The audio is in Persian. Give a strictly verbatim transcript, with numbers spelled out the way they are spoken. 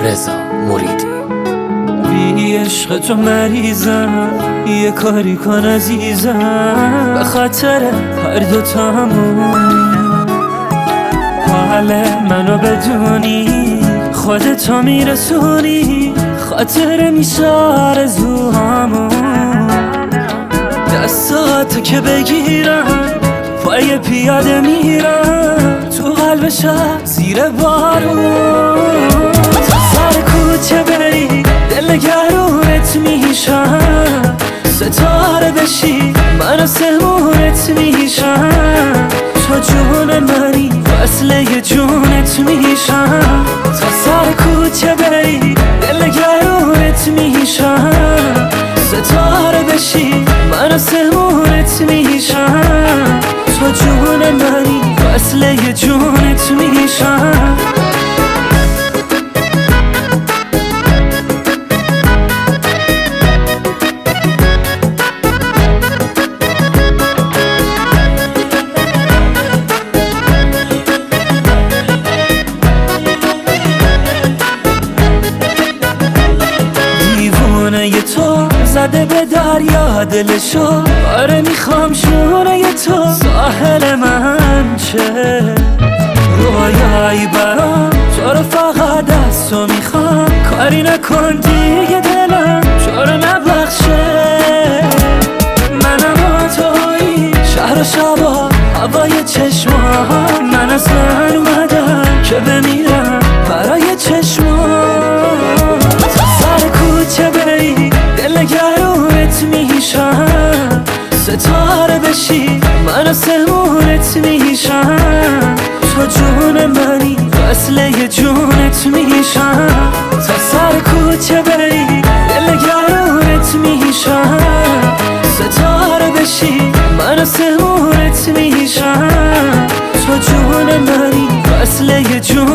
رضا موریدی. بی عشق تو مریضم، یه کاری کن عزیزم، به خاطر هر دوتامون حال منو بدونی، خودتو میرسونی، خاطر میشه آرزوهامون. دستاتو که بگیرم پای پیاده میرم تو قلب شهر زیر بارون. سر کوچه بری دل گرونت میشم، ستاره بشی من آسمونت میشم. تو جون منی وصله جونت میشم. تا سر کوچه بری دل گرونت میشم، ستاره بشی من آسمونت میشم. تو جون منی وصله جونت میشم. دیوونه تو زده به دریا دلشو، آره میخوام شونه تو ساحل من چه رویایی برام. تو رو فقط از تو میخوام، کاری نکن دیگه دلم تو رو نبخشه. منم تویی شهر و شبا هوای چشمام، من اصلا اومدم که بمیرم برای چشمام. سر کوچه بری دل گرونت میشم، ستاره بشی من آسمونت میشم. تو جون منی وصله جونت میشم. تا سر کوچه بری دل گرونت میشم، ستاره بشی من آسمونت میشم. تو جون منی وصله جونت